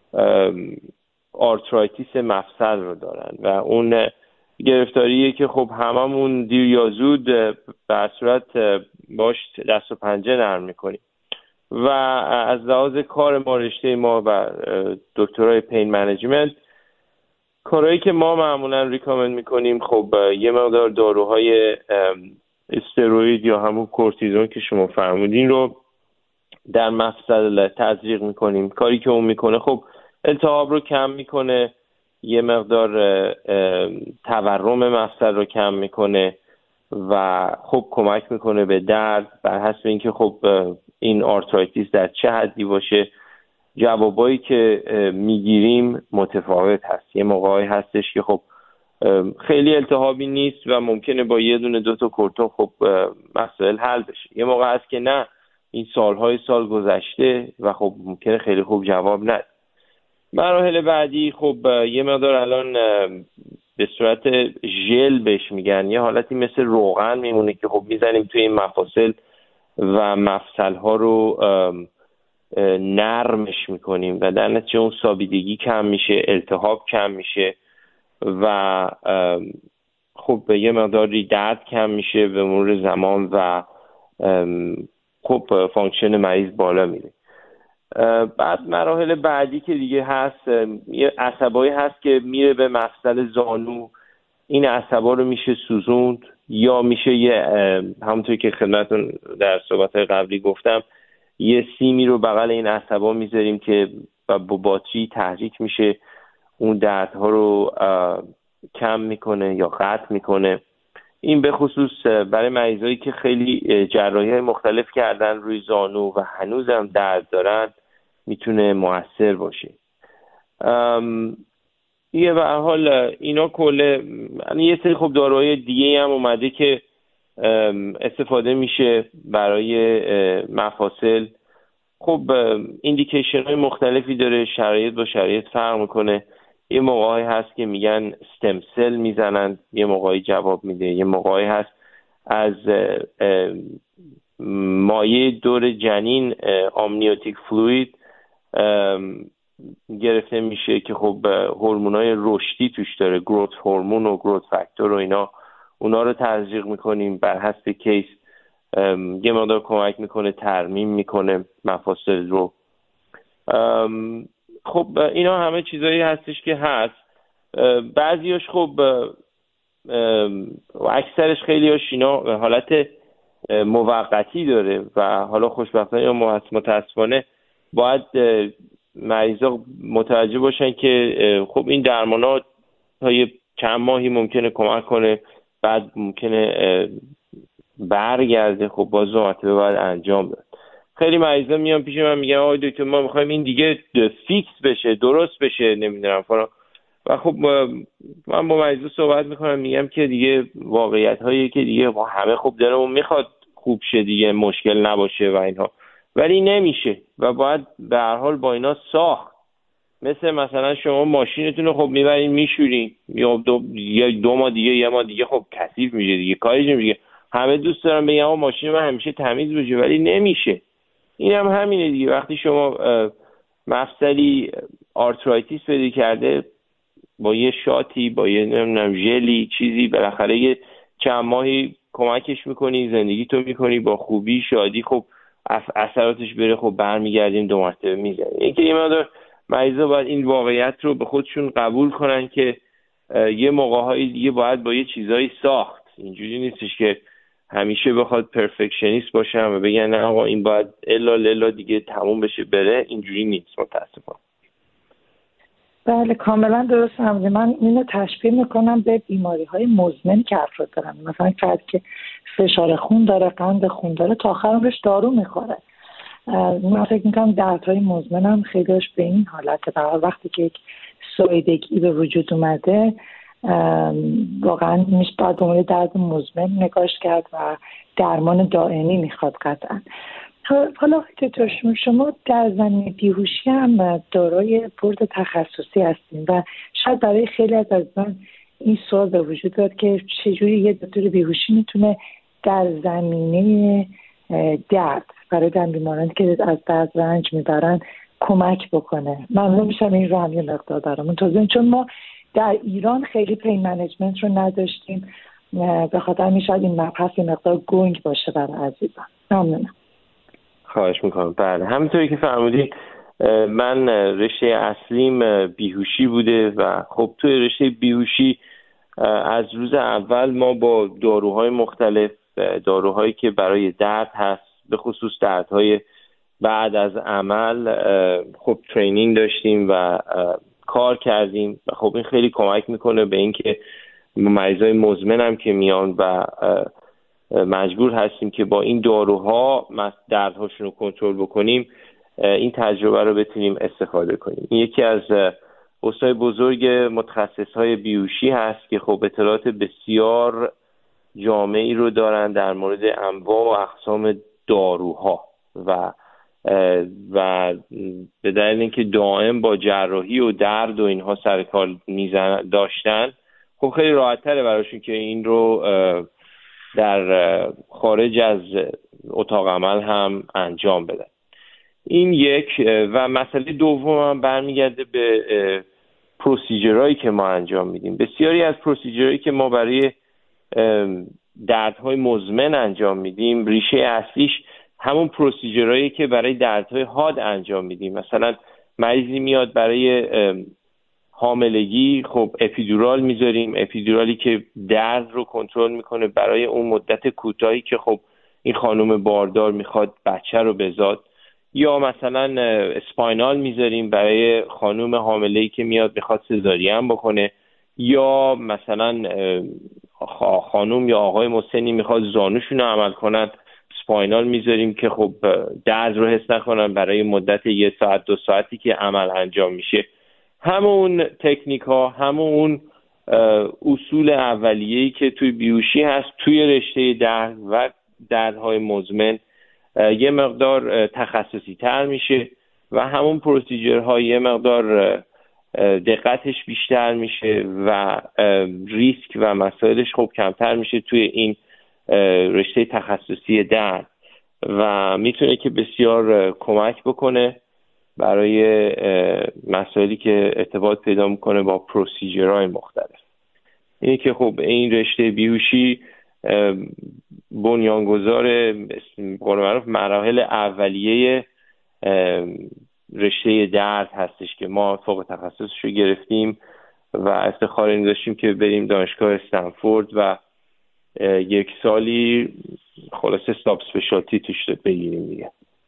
آرترایتیس مفصل رو دارن و اون گرفتاریه که خب هممون دیر یا زود به صورت باش دست و پنجه نرم میکنیم. و از لحاظ کار ما، رشته ما و دکترای پین منیجمنت، کارهایی که ما معمولا ریکامند میکنیم خب یه مقدار داروهای استروئید یا همون کورتیزون که شما فرمودین رو در مفصل تزریق میکنیم. کاری که اون میکنه خب التهاب رو کم میکنه، یه مقدار تورم مفصل رو کم میکنه و خب کمک میکنه به درد، بر حسب اینکه خب این آرترایتیس در چه حدی باشه. جوابایی که میگیریم متفاوت هست. یه موقعی هستش که خب خیلی التهابی نیست و ممکنه با یه دونه دو تا کورتون خب مسائل حل بشه. یه موقع هست که نه، این سالهای سال گذشته و خب ممکنه خیلی خوب جواب نده. مراحل بعدی خب یه مقدار الان به صورت ژل بهش میگن، یه حالتی مثل روغن میمونه که خب میزنیم توی این مفاصل و مفصل ها رو نرمش میکنیم و در نتیجه اون سابیدگی کم میشه، التهاب کم میشه و خب یه مقداری درد کم میشه به مرور زمان و خب فانکشن مریض بالا میره. بعد مراحل بعدی که دیگه هست، یه عصبایی هست که میره به مفصل زانو، این عصبا رو میشه سوزوند یا میشه یه همونطور که خدمتتون در صحبت‌های قبلی گفتم یه سیمی رو بغل این عصبا میذاریم که با باتری تحریک میشه، اون دردها رو کم میکنه یا قطع میکنه. این به خصوص برای مریضایی که خیلی جراحی‌های مختلف کردن روی زانو و هنوزم درد دارن میتونه مؤثر باشه. یه به هر حال اینا کله یه سری خب داروهای دیگه هم اومده که استفاده میشه برای مفاصل. خب ایندیکیشن های مختلفی داره، شرایط با شرایط فرق میکنه. یه موقعی هست که میگن استم سل میزنن، یه موقعی جواب میده، یه موقعی هست از مایع دور جنین آمنیوتیک فلوید گرفته میشه که خب هورمونای رشدی توش داره، گروث هورمون و گروث فاکتور و اینا، اونا رو تزریق میکنیم بر حسب کیس. یه مقدار کمک میکنه، ترمیم میکنه مفاصل رو. خب اینا همه چیزایی هستش که هست. بعضیاش خب اکثرش خیلی هاش اینا حالت موقتی داره و حالا خوشبختانه یا متاسفانه باید مریضا متوجه باشن که خب این درمانات تا یه چند ماهی ممکنه کمک کنه، بعد ممکنه برگرده. خب باز دو مرتبه باید انجام بده. خیلی مریضا میان پیش من میگن آقای دکتر ما میخوایم این دیگه فیکس بشه، درست بشه، نمیدونم فلان. و خب من با مریضا صحبت میکنم، میگم که دیگه واقعیت هایی که دیگه همه خب دلمون میخواد خوب شه دیگه، مشکل نباشه و اینها، ولی نمیشه و باید به هر حال با اینا ساخت. مثل مثلا شما ماشینتون رو خب میبرین میشورین، یا دو یا دو ماه دیگه یه ماه دیگه خب کثیف میشه دیگه، کاریش نمیشه. همه دوست دارن بگن آقا ماشین من همیشه تمیز باشه، ولی نمیشه. اینم هم همینه دیگه. وقتی شما مفصلی آرترایتیس پیدا کرده، با یه شاتی، با یه نمیدونم ژلی چیزی، بالاخره یه چند ماهی کمکش میکنی، زندگی تو میکنی با خوبی، شادی، خب اثراتش بره، خب برمیگردیم دو مرتبه میزنیم. اینکه یه مقدار مریضا باید این واقعیت رو به خودشون قبول کنن که یه موقع‌های دیگه باید با یه چیزایی ساخت. اینجوری نیستش که همیشه بخواد پرفکشنیست باشه و بگن نه آقا این باید الا للا دیگه تموم بشه بره. اینجوری نیست متاسفانه. بله کاملا درست فهمیدید. من اینو تشبیه میکنم به بیماری های مزمن که افراد دارن، مثلا فرد که فشار خون داره، قند خون داره، تا آخر عمرش دارو میخوره. من فکر میکنم دردهای مزمن هم خیلیش به این حالته. در وقتی که یک سایدگی به وجود اومده واقعا میشه باید به عنوان درد مزمن نگاش کرد و درمان دائمی میخواد قطعا. حالا دکتر شما در زمینه بیهوشی هم دارای بورد تخصصی هستیم و شاید برای خیلی از من این سوال به وجود داد که چجوری یه دکتر بیهوشی میتونه در زمینه درد برای در بیمارانی که از درد رنج میبرن کمک بکنه. ممنون میشم این رو هم یه مقدار برامون توضیح، چون ما در ایران خیلی پین منیجمنت رو نداشتیم، به خاطر میشد این مبحث یه مقدار گنگ باشه برای عزیزان. ممنونم. خواهش میکنم. بله همونطوری که فرمودید من رشته اصلیم بیهوشی بوده و خب توی رشته بیهوشی از روز اول ما با داروهای مختلف، داروهایی که برای درد هست، به خصوص دردهای بعد از عمل، خب ترینینگ داشتیم و کار کردیم و خب این خیلی کمک میکنه به اینکه مریضای مزمن هم که میان و مجبور هستیم که با این داروها دردهاشون رو کنترل بکنیم، این تجربه رو بتونیم استفاده کنیم. این یکی از استادای بزرگ متخصصهای بیهوشی هست که خب اطلاعات بسیار جامعی رو دارن در مورد انواع و اقسام داروها و و به دلیل اینکه دائم با جراحی و درد و اینها سر کار میزن داشتن، خب خیلی راحت‌تره براشون که این رو در خارج از اتاق عمل هم انجام بدن. این یک. و مسئله دوم هم برمیگرده به پروسیجرهایی که ما انجام میدیم. بسیاری از پروسیجرهایی که ما برای دردهای مزمن انجام میدیم، ریشه اصلیش همون پروسیجرهایی که برای دردهای حاد انجام میدیم. مثلا مریضی میاد برای حاملگی، خب اپیدورال میذاریم، اپیدورالی که درد رو کنترل میکنه برای اون مدت کوتاهی که خب این خانم باردار میخواد بچه رو بزاد. یا مثلا اسپاینال میذاریم برای خانم حامله‌ای که میاد میخواد سزارین بکنه. یا مثلا خانم یا آقای مسنی میخواد زانوشون رو عمل کنن، اسپاینال میذاریم که خب درد رو حس نکنن برای مدت یه ساعت دو ساعتی که عمل انجام میشه. همون تکنیک ها، همون اصول اولیه‌ای که توی بیهوشی هست، توی رشته درد و دردهای مزمن یه مقدار تخصصی تر میشه و همون پروسیجرها یه مقدار دقتش بیشتر میشه و ریسک و مسائلش خب کمتر میشه توی این رشته تخصصی درد و میتونه که بسیار کمک بکنه برای مسائلی که ارتباط پیدا میکنه با پروسیجرهای مختلف. اینه که خب این رشته بیهوشی بنیانگذار معروف مراحل اولیه رشته درد هستش که ما فوق تخصصش رو گرفتیم و افتخار این داشتیم که بریم دانشگاه استنفورد و یک سالی خلاصه ساب اسپشیالتی توش بگیریم دیگه.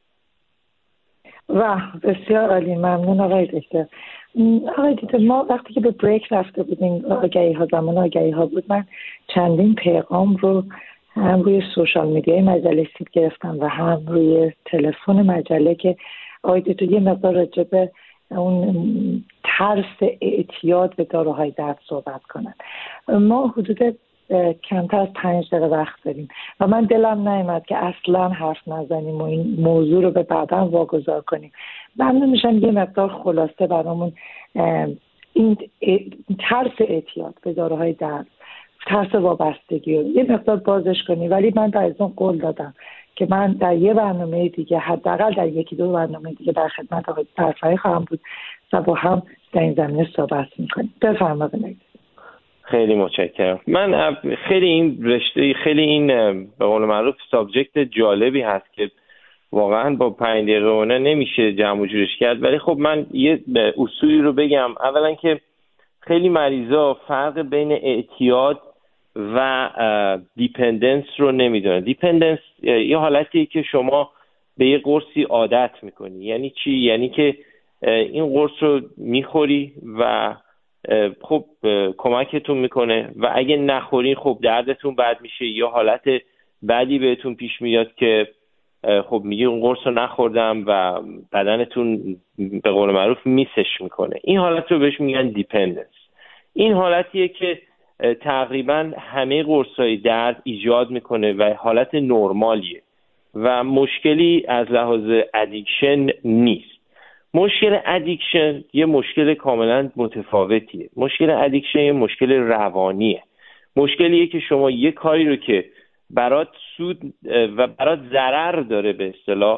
و بسیار عالی، ممنون آقای دکتر. آقای دکتر ما وقتی که به بریک رفته بودیم، آگهی ها زمان آگهی ها بود، من چندین پیغام رو هم روی سوشال میدیای مجله سید گرفتم و هم روی تلفن مجله که آقای دکتر یه مقدار راجع به اون ترس اعتیاد به داروهای درد صحبت کنن. ما حدود کمتر از پنج دقیقه وقت داریم و من دلم نیامد که اصلا حرف نزنیم و این موضوع رو به بعدا واگذار کنیم. ممنون میشم یه مقدار خلاصه برامون این ترس اعتیاد به داروهای درد، ترس وابستگی رو یه مقدار بازش کنیم. ولی من در ازون قول دادم که من در یه برنامه دیگه، حداقل در یکی دو برنامه دیگه در خدمت آقای طرفی خواهم بود و با هم در این زمینه صحبت میکنیم. بفرمایید. خیلی متشکرم. من خیلی این رشته خیلی این به قول معروف سابجکت جالبی هست که واقعا با پنج دقیقه اونه نمیشه جمع و جورش کرد، ولی خب من یه اصولی رو بگم. اولا که خیلی مریضا فرق بین اعتیاد و دیپندنس رو نمیدونن. دیپندنس یه حالتیه که شما به یه قرصی عادت میکنی. یعنی چی؟ یعنی که این قرص رو میخوری و خب کمکتون میکنه و اگه نخورین خب دردتون بد میشه یا حالت بعدی بهتون پیش میاد که خب میگه اون قرص رو نخوردم و بدنتون به قول معروف میسش میکنه. این حالت رو بهش میگن دیپندنس. این حالتیه که تقریبا همه قرصای درد ایجاد میکنه و حالت نرمالیه و مشکلی از لحاظ ادیکشن نیست. مشکل ادیکشن یه مشکل کاملا متفاوتیه. مشکل ادیکشن یه مشکل روانیه. مشکلیه که شما یه کاری رو که برات سود و برات ضرر داره به اصطلاح،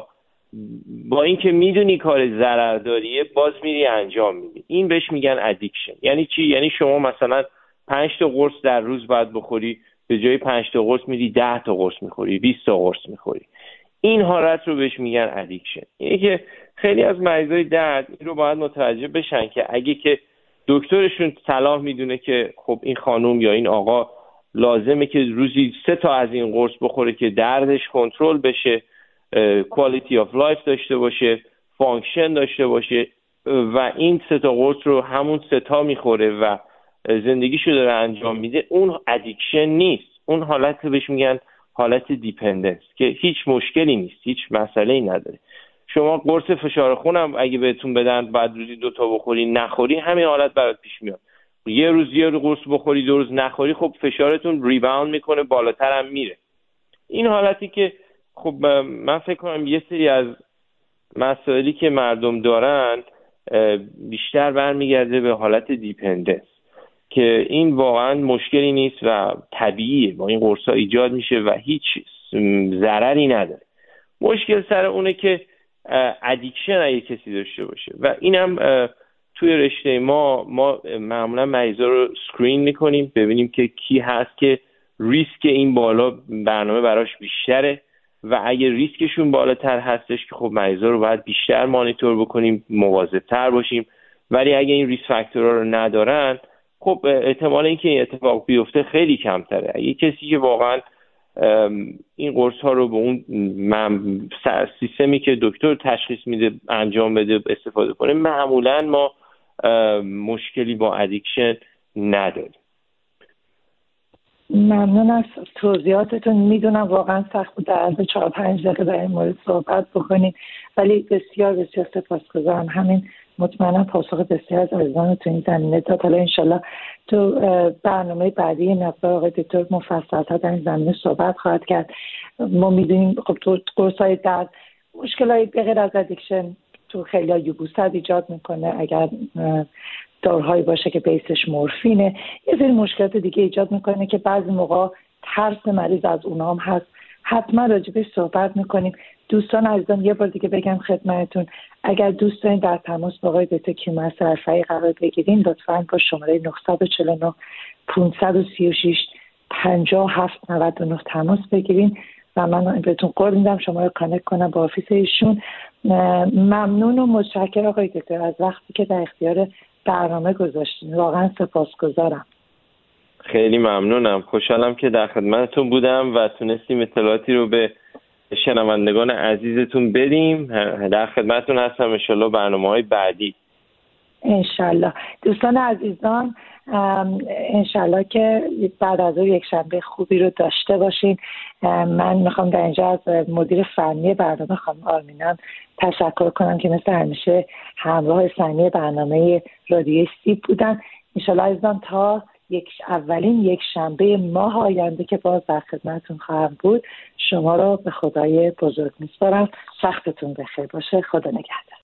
با اینکه میدونی کار ضررداریه باز میری انجام میدی. این بهش میگن ادیکشن. یعنی چی؟ یعنی شما مثلا پنج تا قرص در روز باید بخوری، به جای پنج تا قرص میری ده تا قرص میخوری، بیست تا قرص میخوری. این حالت رو بهش میگن ادیکشن. اینه که خیلی از مریضای درد این رو باید متوجه بشن که اگه که دکترشون صلاح میدونه که خب این خانم یا این آقا لازمه که روزی سه تا از این قرص بخوره که دردش کنترل بشه، کوالیتی آف لایف داشته باشه، فانکشن داشته باشه و این سه تا قرص رو همون سه تا میخوره و زندگیشو داره انجام میده، اون ادیکشن نیست. اون حالت رو بهش میگن حالت دیپندنس که هیچ مشکلی نیست، هیچ مسئله‌ای نداره. شما قرص فشار خونم اگه بهتون بدن بعد روزی دو تا بخوری نخوری، همین حالت برات پیش میاد. یه روز یه روز قرص بخوری، دو روز نخوری، خب فشارتون ریباوند میکنه، بالاتر هم میره. این حالتی که خب من فکر کنم یه سری از مسائلی که مردم دارن بیشتر برمیگرده به حالت دیپندنس که این واقعا مشکلی نیست و طبیعیه، با این قرصا ایجاد میشه و هیچ ضرری نداره. مشکل سر اونه که ادیکشن اگه کسی داشته باشه و اینم توی رشته ما ما معمولا مریضا رو اسکرین میکنیم ببینیم که کی هست که ریسک این بالا برنامه براش بیشتره و اگه ریسکشون بالاتر هستش که خب مریضا رو باید بیشتر مانیتور بکنیم، مواظب‌تر باشیم. ولی اگه این ریسک فاکتورها رو ندارن خب احتمال اینکه این اتفاق بیفته خیلی کمتره. اگه کسی که واقعا این قرص ها رو به اون سیستمی که دکتر تشخیص میده انجام بده استفاده کنه، معمولا ما مشکلی با ادیکشن نداریم. ممنون از توضیحاتتون. میدونم واقعا سخت بود در عرض چهار پنج دقیقه در این مورد صحبت بکنیم، ولی بسیار بسیار سپاسگزارم. همین مطمئنا پاسخ بسیار از عزیزان تو این زمینه داد. حالا انشالله تو برنامه بعدی مقدار آقای دکتر مفصل‌تر در این زمینه صحبت خواهد کرد. ما میدونیم خب تو قرص‌های درد مشکلای به غیر از ادیکشن تو خیلی ها یوبوست ایجاد میکنه، اگر داروهایی باشه که بیسش مورفینه یه سری مشکلات دیگه ایجاد میکنه که بعضی موقع ترس مریض از اونام هست. حتما راجبش صحبت میکنیم. دوستان عزیزان یه بار دیگه بگم خدمتتون، اگر دوست دارین در تماس با آقای دکتر کیومرث رفیعی قرار بگیرین لطفاً با شماره نه چهار نه پانصد و سی و شش پنجاه و هفت نود و نه تماس بگیرین و من بهتون قول میدم شما رو کانکت کنم با آفیس ایشون. ممنون و متشکرم آقای دکتر از وقتی که در اختیار برنامه گذاشتین، واقعا سپاسگزارم. خیلی ممنونم، خوشحالم که در خدمتتون بودم و تونستیم اطلاعاتی رو به شنوندگان عزیزتون بدیم. در خدمتتون هستم انشالله برنامه‌های بعدی. انشالله. دوستان عزیزان انشالله که بعد از یک شنبه خوبی رو داشته باشین. من میخوام در اینجا از مدیر فنی برنامه خانم آرمینم تشکر کنم که مثل همیشه همراه فنی برنامه رادیو سیب بودن. انشالله عزیزان تا یک اولین یک شنبه ماه آینده که باز در خدمتتون خواهم بود شما رو به خدای بزرگ میسپارم. وقتتون بخیر باشه. خدا نگهدار.